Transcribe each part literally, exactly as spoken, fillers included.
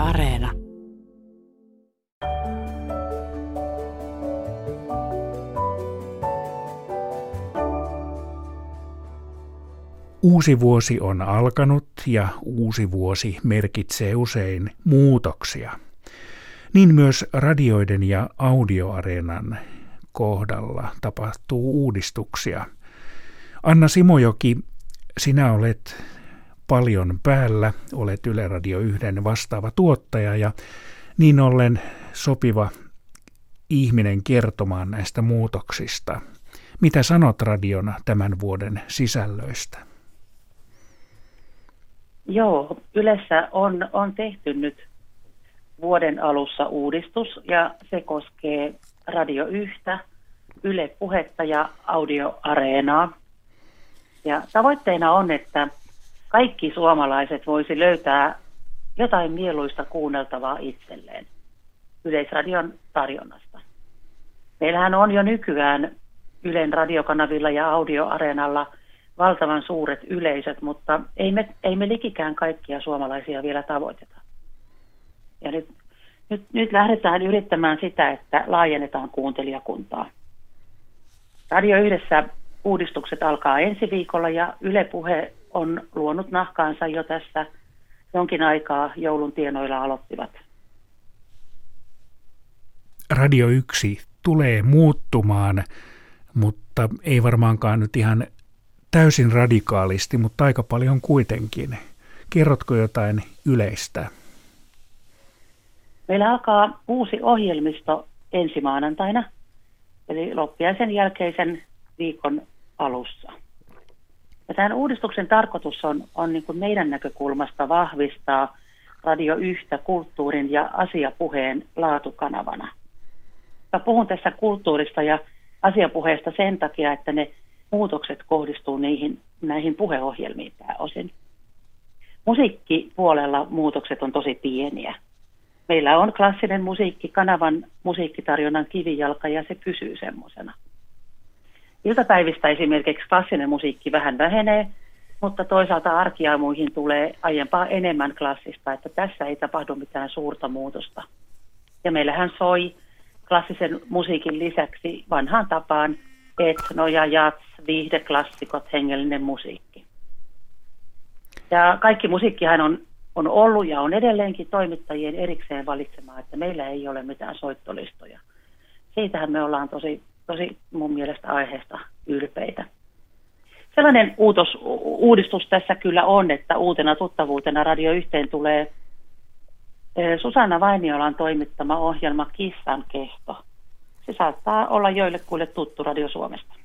Areena. Uusi vuosi on alkanut ja uusi vuosi merkitsee usein muutoksia. Niin myös radioiden ja audioareenan kohdalla tapahtuu uudistuksia. Anna Simojoki, sinä olet paljon päällä, olet Yle Radio yhden vastaava tuottaja ja niin ollen sopiva ihminen kertomaan näistä muutoksista. Mitä sanot radion tämän vuoden sisällöistä? Joo, Ylessä on, on tehty nyt vuoden alussa uudistus ja se koskee Radio yhtä, Yle Puhetta ja Audioareenaa. Ja tavoitteena on, että kaikki suomalaiset voisi löytää jotain mieluista kuunneltavaa itselleen Yleisradion tarjonnasta. Meillähän on jo nykyään Ylen radiokanavilla ja Audioareenalla valtavan suuret yleisöt, mutta ei me, ei me likikään kaikkia suomalaisia vielä tavoiteta. Ja nyt, nyt, nyt lähdetään yrittämään sitä, että laajennetaan kuuntelijakuntaa. Radio yhdessä uudistukset alkaa ensi viikolla ja Yle Puhe on luonut nahkaansa jo tässä jonkin aikaa, joulun tienoilla aloittivat. Radio yksi tulee muuttumaan, mutta ei varmaankaan nyt ihan täysin radikaalisti, mutta aika paljon kuitenkin. Kerrotko jotain yleistä? Meillä alkaa uusi ohjelmisto ensi maanantaina, eli loppiaisen jälkeisen viikon alussa. Ja tämän uudistuksen tarkoitus on, on niin kuin meidän näkökulmasta vahvistaa Radio yhtä kulttuurin ja asiapuheen laatukanavana. Mä puhun tässä kulttuurista ja asiapuheesta sen takia, että ne muutokset kohdistuu niihin, näihin puheohjelmiin pääosin. Musiikkipuolella muutokset on tosi pieniä. Meillä on klassinen musiikki, kanavan musiikkitarjonnan kivijalka ja se pysyy semmoisena. Iltapäivistä esimerkiksi klassinen musiikki vähän vähenee, mutta toisaalta arkiaamuihin tulee aiempaa enemmän klassista, että tässä ei tapahdu mitään suurta muutosta. Ja meillähän soi klassisen musiikin lisäksi vanhaan tapaan etno ja jats, viihdeklassikot, hengellinen musiikki. Ja kaikki musiikkihan on, on ollut ja on edelleenkin toimittajien erikseen valitsemaa, että meillä ei ole mitään soittolistoja. Siitähän me ollaan tosi, tosi mun mielestä aiheesta ylpeitä. Sellainen uutos, uudistus tässä kyllä on, että uutena tuttavuutena Radio yhteen tulee Susanna Vainiolan toimittama ohjelma Kissan kesto. Se saattaa olla joillekuille tuttu Radio Suomesta.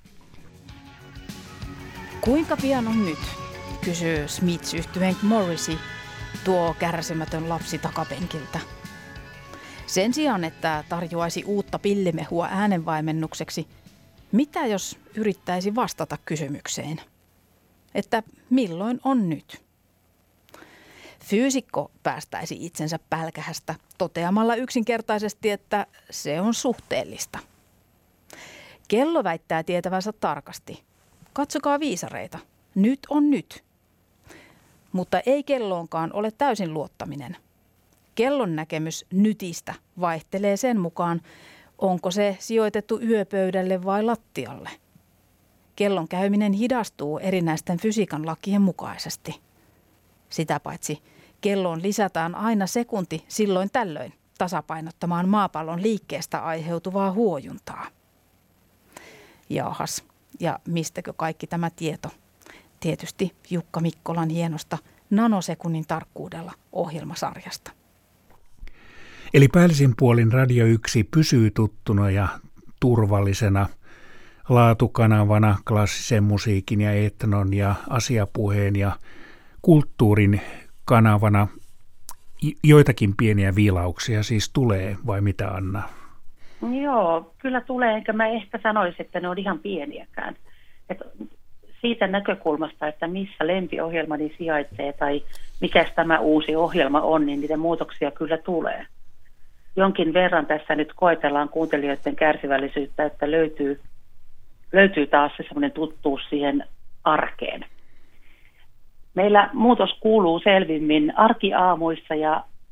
Kuinka pian on nyt, kysyy Smiths-yhtyeen Morrissey, tuo kärsimätön lapsi takapenkiltä. Sen sijaan, että tarjoaisi uutta pillimehua äänenvaimennukseksi, mitä jos yrittäisi vastata kysymykseen? Että milloin on nyt? Fyysikko päästäisi itsensä pälkähästä toteamalla yksinkertaisesti, että se on suhteellista. Kello väittää tietävänsä tarkasti. Katsokaa viisareita. Nyt on nyt. Mutta ei kelloonkaan ole täysin luottaminen. Kellon näkemys nytistä vaihtelee sen mukaan, onko se sijoitettu yöpöydälle vai lattialle. Kellon käyminen hidastuu erinäisten fysiikan lakien mukaisesti. Sitä paitsi kelloon lisätään aina sekunti silloin tällöin tasapainottamaan maapallon liikkeestä aiheutuvaa huojuntaa. Jaahas, ja mistäkö kaikki tämä tieto? Tietysti Jukka Mikkolan hienosta nanosekunnin tarkkuudella ohjelmasarjasta. Eli päällisin puolin Radio yksi pysyy tuttuna ja turvallisena laatukanavana klassisen musiikin ja etnon ja asiapuheen ja kulttuurin kanavana. Joitakin pieniä viilauksia siis tulee, vai mitä, Anna? Joo, kyllä tulee, enkä mä ehkä sanoisi, että ne on ihan pieniäkään. Et siitä näkökulmasta, että missä lempiohjelmani sijaitsee tai mikä tämä uusi ohjelma on, niin niitä muutoksia kyllä tulee. Jonkin verran tässä nyt koetellaan kuuntelijoiden kärsivällisyyttä, että löytyy, löytyy taas se semmoinen tuttuus siihen arkeen. Meillä muutos kuuluu selvimmin arkiaamuissa ja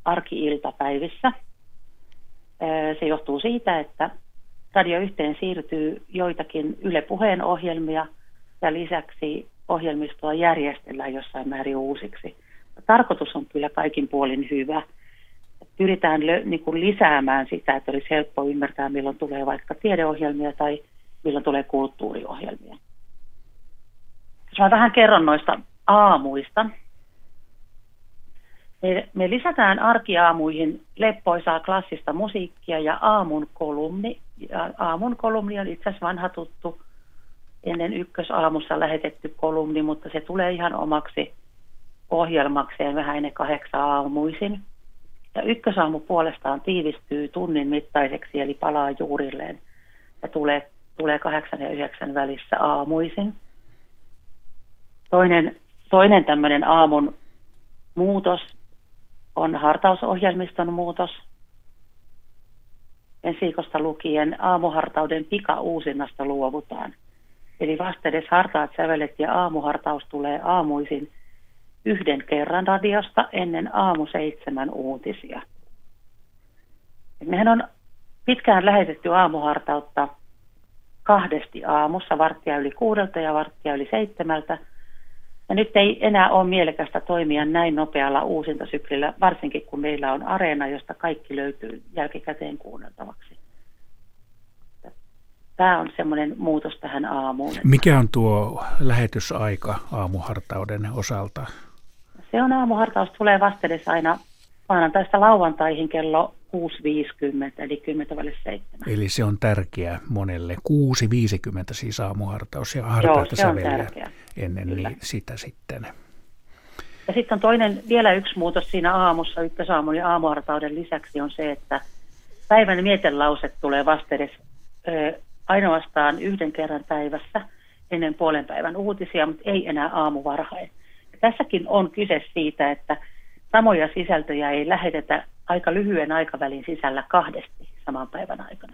arki-iltapäivissä. Se johtuu siitä, että Radio Yhteen siirtyy joitakin Yle Puheen ohjelmia ja lisäksi ohjelmistoa järjestellään jossain määrin uusiksi. Tarkoitus on kyllä kaikin puolin hyvä. Pyritään lö, niin kuin lisäämään sitä, että olisi helppo ymmärtää, milloin tulee vaikka tiedeohjelmia tai milloin tulee kulttuuriohjelmia. Jos mä vähän kerron noista aamuista. Me, me lisätään arkiaamuihin leppoisaa klassista musiikkia ja aamun kolumni. Ja aamun kolumni on itse asiassa vanha tuttu, ennen ykkösaamussa lähetetty kolumni, mutta se tulee ihan omaksi ohjelmakseen vähän ennen kahdeksan aamuisin. Ja ykkösaamu puolestaan tiivistyy tunnin mittaiseksi, eli palaa juurilleen ja tulee, tulee kahdeksan ja yhdeksän välissä aamuisin. Toinen, toinen tämmöinen aamun muutos on hartausohjelmiston muutos. Ensi viikosta lukien aamuhartauden pika-uusinnasta luovutaan. Eli vastedes hartaat sävelet ja aamuhartaus tulee aamuisin yhden kerran radiosta ennen aamu seitsemän uutisia. Mehän on pitkään lähetetty aamuhartautta kahdesti aamussa, varttia yli kuudelta ja varttia yli seitsemältä. Ja nyt ei enää ole mielekästä toimia näin nopealla uusintasyklillä, varsinkin kun meillä on Areena, josta kaikki löytyy jälkikäteen kuunneltavaksi. Tämä on semmoinen muutos tähän aamuun. Mikä on tuo lähetysaika aamuhartauden osalta? Se on aamuhartaus, tulee vastedes aina maanantaista lauantaihin kello kuusi viisikymmentä, eli kymmenen välissä seitsemän. Eli se on tärkeä monelle. kuusi viisikymmentä siis aamuhartaus ja hartaita säveliä ennen niin sitä sitten. Ja sitten on toinen, vielä yksi muutos siinä aamussa, ykkösaamun ja aamuhartauden lisäksi on se, että päivän mietelauset tulee vastedes ö, ainoastaan yhden kerran päivässä ennen puolen päivän uutisia, mutta ei enää aamuvarhain. Ja tässäkin on kyse siitä, että samoja sisältöjä ei lähetetä aika lyhyen aikavälin sisällä kahdesti saman päivän aikana.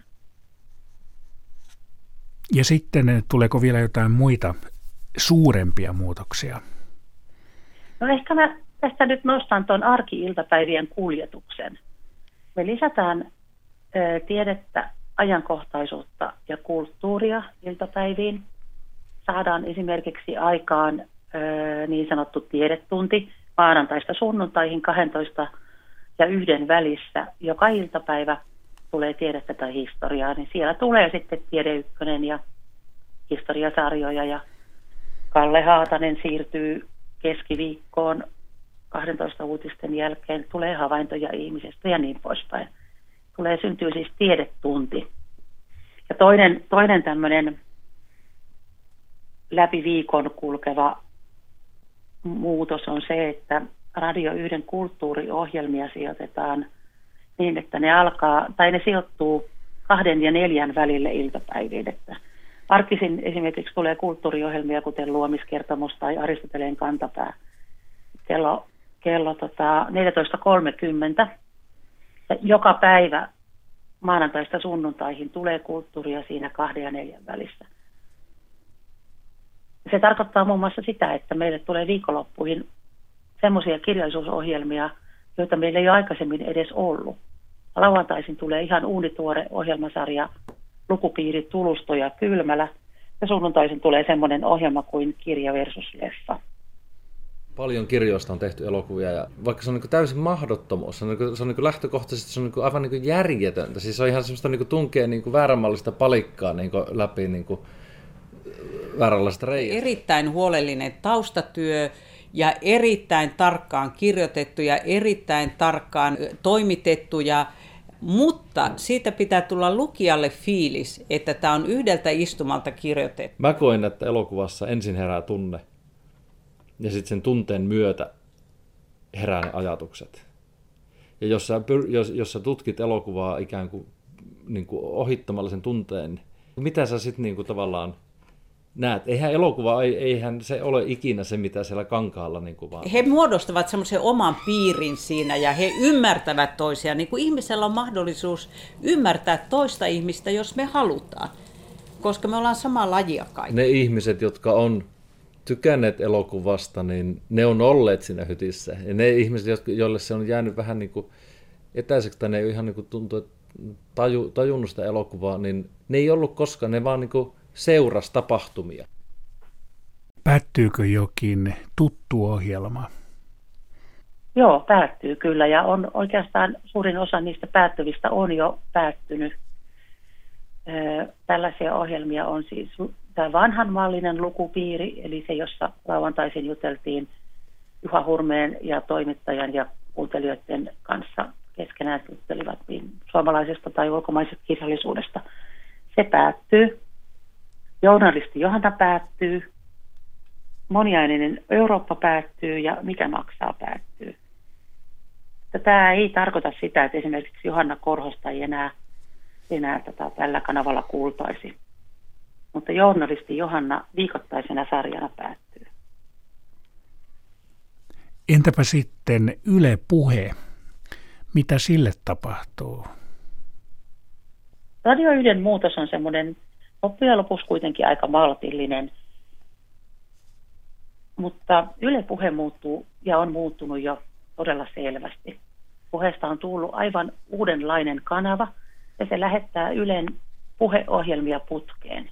Ja sitten tuleeko vielä jotain muita suurempia muutoksia? No ehkä mä tästä nyt nostan tuon arki-iltapäivien kuljetuksen. Me lisätään ö, tiedettä, ajankohtaisuutta ja kulttuuria iltapäiviin. Saadaan esimerkiksi aikaan ö, niin sanottu tiedetunti maanantaista sunnuntaihin kaksitoista ja yhden välissä. Joka iltapäivä tulee tiedettä tai historiaa, niin siellä tulee sitten Tiede Ykkönen ja historiasarjoja ja Kalle Haatanen siirtyy keskiviikkoon kahdentoista uutisten jälkeen, tulee havaintoja ihmisestä ja niin poispäin. Tulee syntyy siis tiedetunti. Ja toinen, toinen tämmöinen läpi viikon kulkeva muutos on se, että Radio yhden kulttuuriohjelmia sijoitetaan niin, että ne alkaa, tai ne sijoittuu kahden ja neljän välille iltapäiviin. Että arkisin esimerkiksi tulee kulttuuriohjelmia, kuten Luomiskertomus tai Aristoteleen kantapää. Kello, kello tota, neljätoista kolmekymmentä. Ja joka päivä maanantaista sunnuntaihin tulee kulttuuria siinä kahden ja neljän välissä. Se tarkoittaa muun muassa sitä, että meille tulee viikonloppuihin semmoisia kirjallisuusohjelmia, joita meillä ei ole aikaisemmin edes ollut. Lauantaisin tulee ihan uunituore ohjelmasarja Lukupiiri Tulusto ja Kylmälä. Ja sunnuntaisin tulee semmoinen ohjelma kuin Kirja versus leffa. Paljon kirjoista on tehty elokuvia, ja vaikka se on niin täysin mahdottomuus, se on, niin se on niin lähtökohtaisesti se on niin aivan niin järjetöntä. Siis se on ihan semmoista niin tunkea niin vääränmallista palikkaa niin läpi niin vääränlaista reiästä. Erittäin huolellinen taustatyö ja erittäin tarkkaan kirjoitettu ja erittäin tarkkaan toimitettu, ja, mutta siitä pitää tulla lukijalle fiilis, että tämä on yhdeltä istumalta kirjoitettu. Mä koen, että elokuvassa ensin herää tunne. Ja sitten sen tunteen myötä herää ne ajatukset. Ja jos sä, jos, jos sä tutkit elokuvaa ikään kuin, niin kuin ohittamalla sen tunteen, niin mitä sä sitten niin kuin tavallaan näet? Eihän elokuva, eihän se ole ikinä se, mitä siellä kankaalla niin kuin vaan. He muodostavat semmoisen oman piirin siinä ja he ymmärtävät toisiaan. Niin kuin ihmisellä on mahdollisuus ymmärtää toista ihmistä, jos me halutaan. Koska me ollaan samaa lajia kaikki. Ne ihmiset, jotka on tykänneet elokuvasta, niin ne on olleet siinä hytissä. Ja ne ihmiset, joille se on jäänyt vähän niin kuin etäiseksi, tai ne ei ihan niin kuin tuntuu, että taju, tajunnut sitä elokuvaa, niin ne ei ollut koskaan, ne vaan niin kuin seurasi tapahtumia. Päättyykö jokin tuttu ohjelma? Joo, päättyy kyllä, ja on oikeastaan suurin osa niistä päättyvistä on jo päättynyt. Tällaisia ohjelmia on siis tämä vanhanmallinen lukupiiri, eli se, jossa lauantaisin juteltiin Juha Hurmeen ja toimittajan ja kuuntelijoiden kanssa keskenään juttelivat niin suomalaisesta tai ulkomaisesta kirjallisuudesta. Se päättyy. Journalisti Johanna päättyy. Moniaininen Eurooppa päättyy ja Mikä maksaa päättyy. Tämä ei tarkoita sitä, että esimerkiksi Johanna Korhosta ei enää, enää tätä tällä kanavalla kuultaisi. Mutta journalisti Johanna viikoittaisena sarjana päättyy. Entäpä sitten Yle Puhe? Mitä sille tapahtuu? Radio Ylen muutos on semmoinen loppujen lopuksi kuitenkin aika maltillinen. Mutta Yle Puhe muuttuu ja on muuttunut jo todella selvästi. Puheesta on tullut aivan uudenlainen kanava ja se lähettää Ylen puheohjelmia putkeen.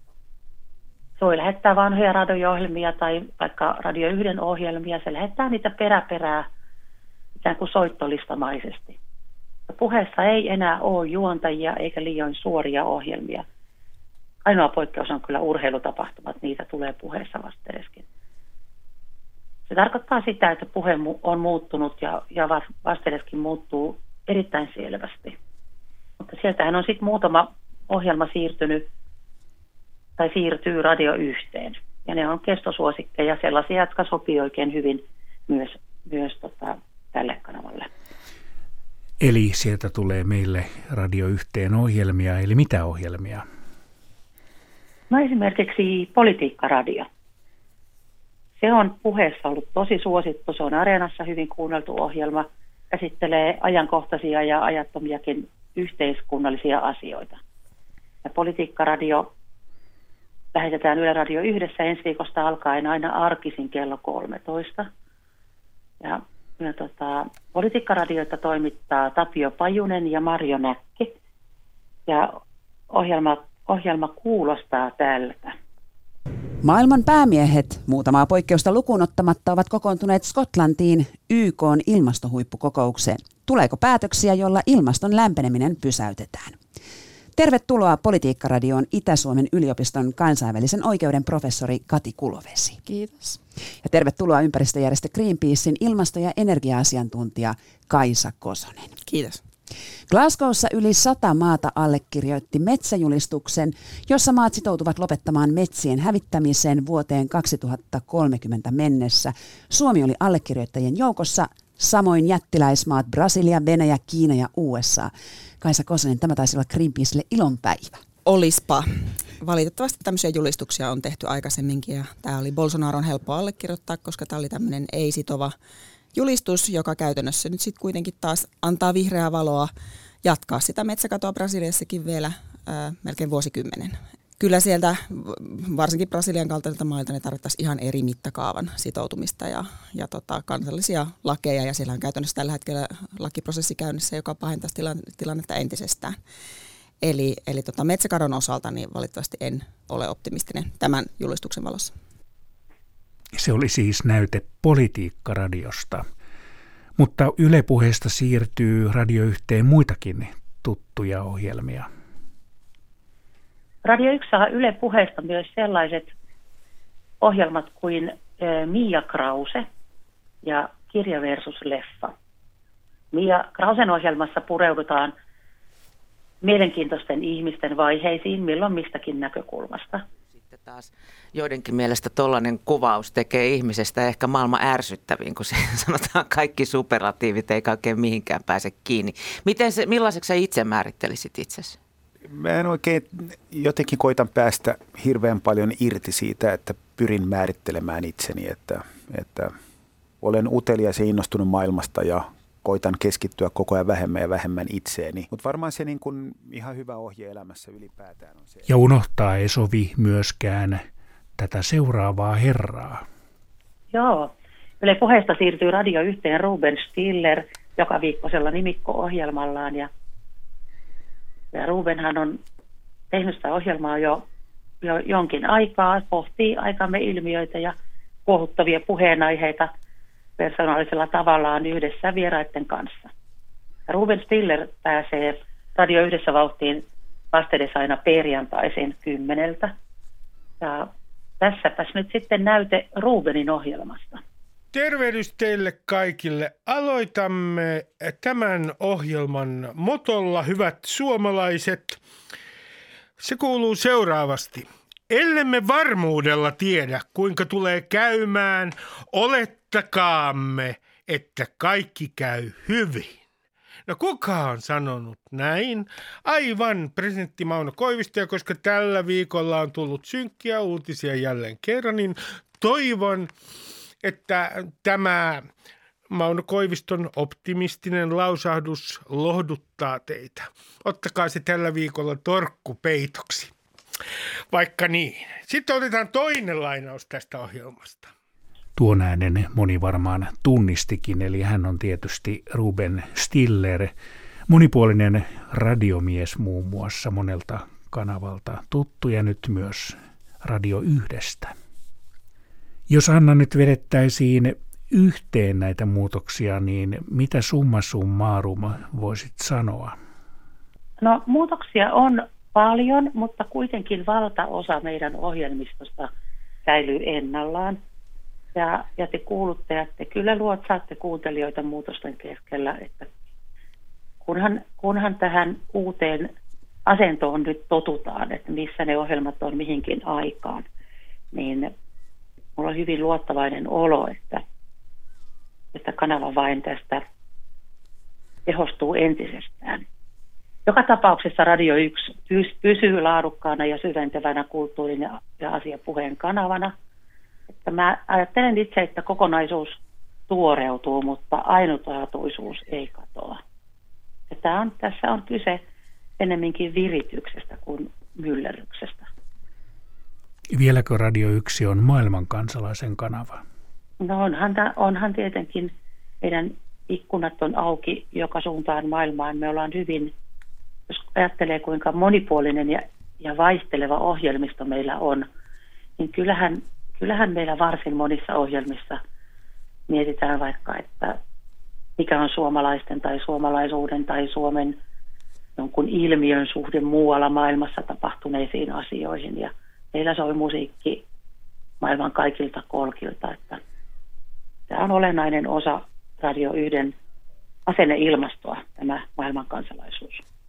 Se voi lähettää vanhoja radio-ohjelmia tai vaikka Radio yhden ohjelmia. Se lähettää niitä peräperää ikään kuin soittolistamaisesti. Puheessa ei enää ole juontajia eikä liioin suoria ohjelmia. Ainoa poikkeus on kyllä urheilutapahtumat, niitä tulee puheessa vastereskin. Se tarkoittaa sitä, että puhe on muuttunut ja, ja vastereskin muuttuu erittäin selvästi. Mutta sieltähän on sitten muutama ohjelma siirtynyt tai siirtyy Radio Yhteen. Ja ne on kestosuosikkeja, sellaisia, jotka sopii oikein hyvin myös, myös tota, tälle kanavalle. Eli sieltä tulee meille Radio Yhteen ohjelmia, eli mitä ohjelmia? No esimerkiksi Politiikkaradio. Se on puheessa ollut tosi suosittu, se on Areenassa hyvin kuunneltu ohjelma, käsittelee ajankohtaisia ja ajattomiakin yhteiskunnallisia asioita. Ja Politiikkaradio lähetetään Yle Radio Yhdessä ensi viikosta alkaen aina arkisin kello kolmetoista. Ja, ja tota, Politiikkaradioita toimittaa Tapio Pajunen ja Marjo Näkki. Ja ohjelma, ohjelma kuulostaa tältä. Maailman päämiehet, muutamaa poikkeusta lukuun ottamatta, ovat kokoontuneet Skotlantiin Y K:n ilmastohuippukokoukseen. Tuleeko päätöksiä, jolla ilmaston lämpeneminen pysäytetään? Tervetuloa Politiikkaradioon Itä-Suomen yliopiston kansainvälisen oikeuden professori Kati Kulovesi. Kiitos. Ja tervetuloa ympäristöjärjestö Greenpeacen ilmasto- ja energia-asiantuntija Kaisa Kosonen. Kiitos. Glasgowssa yli sata maata allekirjoitti metsäjulistuksen, jossa maat sitoutuvat lopettamaan metsien hävittämiseen vuoteen kaksituhattakolmekymmentä mennessä. Suomi oli allekirjoittajien joukossa, samoin jättiläismaat Brasilia, Venäjä, Kiina ja U S A. Kaisa Kosonen, tämä taisi olla Greenpeacelle ilonpäivä. Olispa. Valitettavasti tämmöisiä julistuksia on tehty aikaisemminkin ja tämä oli Bolsonaron helppo allekirjoittaa, koska tämä oli tämmöinen ei-sitova julistus, joka käytännössä nyt sitten kuitenkin taas antaa vihreää valoa jatkaa sitä metsäkatoa Brasiliassakin vielä ää, melkein vuosikymmenen. Kyllä sieltä, varsinkin Brasilian kaltaisilta mailta, ne tarvittaisiin ihan eri mittakaavan sitoutumista ja, ja tota, kansallisia lakeja. Ja siellä on käytännössä tällä hetkellä lakiprosessi käynnissä, joka pahentaisi tilannetta entisestään. Eli, eli tota, metsäkadon osalta niin valitettavasti en ole optimistinen tämän julistuksen valossa. Se oli siis näyte Politiikkaradiosta, mutta Yle Puheesta siirtyy Radio Yhteen muitakin tuttuja ohjelmia. Radio yksi saa Yle Puheesta myös sellaiset ohjelmat kuin Mia Krause ja Kirja versus leffa. Mia Krausen ohjelmassa pureudutaan mielenkiintoisten ihmisten vaiheisiin milloin mistäkin näkökulmasta. Sitten taas joidenkin mielestä tollainen kuvaus tekee ihmisestä ehkä maailman ärsyttäviin, kun se sanotaan kaikki superlatiivit eikä oikein mihinkään pääse kiinni. Miten se, millaiseksi sä itse määrittelisit itsesi? Mä en oikein jotenkin koitan päästä hirveän paljon irti siitä, että pyrin määrittelemään itseni, että, että olen utelias ja innostunut maailmasta ja koitan keskittyä koko ajan vähemmän ja vähemmän itseeni. Mutta varmaan se niin kun ihan hyvä ohje elämässä ylipäätään on se. Ja unohtaa ei sovi myöskään tätä seuraavaa herraa. Joo. Yle Puheesta siirtyy Radio Yhteen Ruben Stiller joka viikkoisella nimikko-ohjelmallaan. Ja, ja Rubenhan on tehnyt sitä ohjelmaa jo, jo jonkin aikaa, pohtii aikamme ilmiöitä ja kuohuttavia puheenaiheita persoonallisella tavallaan yhdessä vieraiden kanssa. Ja Ruben Stiller pääsee Radio Yhdessä vauhtiin vastedes aina perjantaisin kymmeneltä. Ja tässäpäs nyt sitten näyte Rubenin ohjelmasta. Tervehdys teille kaikille. Aloitamme tämän ohjelman motolla, hyvät suomalaiset. Se kuuluu seuraavasti. Ellemme varmuudella tiedä, kuinka tulee käymään, olettakaamme, että kaikki käy hyvin. No kuka on sanonut näin? Aivan presidentti Mauno Koivisto, ja koska tällä viikolla on tullut synkkiä uutisia jälleen kerran, niin toivon, että tämä Mauno Koiviston optimistinen lausahdus lohduttaa teitä. Ottakaa se tällä viikolla torkkupeitoksi. Vaikka niin. Sitten otetaan toinen lainaus tästä ohjelmasta. Tuon äänen moni varmaan tunnistikin, eli hän on tietysti Ruben Stiller, monipuolinen radiomies muun muassa monelta kanavalta tuttu ja nyt myös Radio Yhdestä. Jos Anna nyt vedettäisiin yhteen näitä muutoksia, niin mitä summa summarum voisit sanoa? No muutoksia on paljon, mutta kuitenkin valtaosa meidän ohjelmistosta säilyy ennallaan. Ja, ja te kuuluttajat, te kyllä luotsaatte kuuntelijoita muutosten keskellä, että kunhan, kunhan tähän uuteen asentoon nyt totutaan, että missä ne ohjelmat on mihinkin aikaan, niin mulla on hyvin luottavainen olo, että, että kanava vain tästä tehostuu entisestään. Joka tapauksessa Radio yksi pysyy laadukkaana ja syventävänä kulttuurin ja, ja asiapuheen kanavana. Että mä ajattelen itse, että kokonaisuus tuoreutuu, mutta ainutlaatuisuus ei katoa. Että on, tässä on kyse ennemminkin virityksestä kuin myllerryksestä. Vieläkö Radio yksi on maailman kansalaisen kanava? No onhan, onhan tietenkin meidän ikkunat on auki joka suuntaan maailmaan. Me ollaan hyvin, jos ajattelee kuinka monipuolinen ja, ja vaihteleva ohjelmisto meillä on, niin kyllähän, kyllähän meillä varsin monissa ohjelmissa mietitään vaikka, että mikä on suomalaisten tai suomalaisuuden tai Suomen jonkun ilmiön suhde muualla maailmassa tapahtuneisiin asioihin. Ja meillä soi musiikki maailman kaikilta kolkilta, että tämä on olennainen osa Radio yhden asenneilmastoa, tämä maailman kansalaisuus.